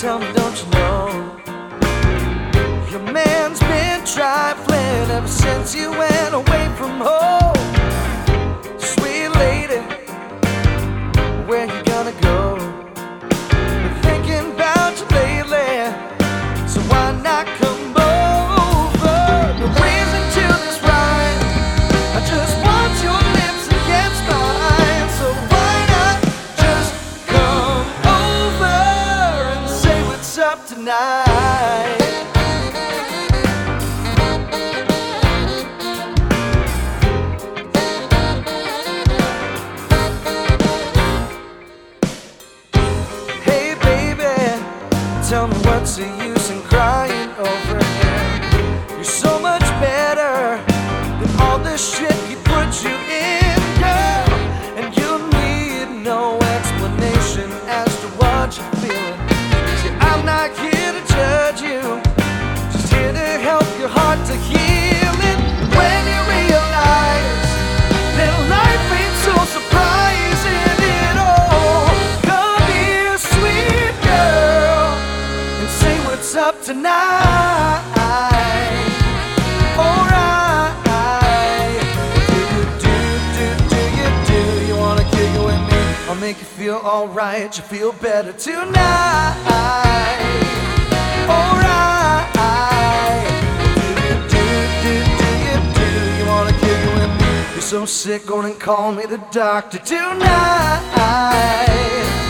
Tell me, don't you know your man's been trifling ever since you went away from home? Sweet lady, where you gonna go? Been thinking about you lately, so why not come over? No reason to this rhyme, I just want your lips against mine. So why not just come over and say what's up tonight? Tell me what's the use in crying over him? You're so much better than all the shit he put you in, girl. And you need no explanation as to what you're feeling. See, I'm not here to judge you, just here to help your heart to heal it. When you realize that life ain't so surprising at all, come here, sweet girl, and say what's up tonight. Alright. Do you wanna kick it with me? I'll make you feel alright, you feel better tonight. Alright. Do you wanna kick it with me? You're so sick, go and call me the doctor tonight.